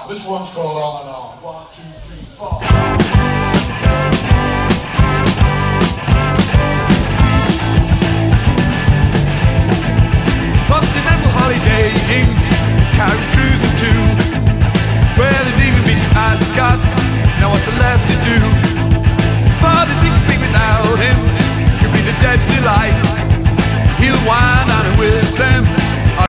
This one's called On and On. 1, 2, 3, 4.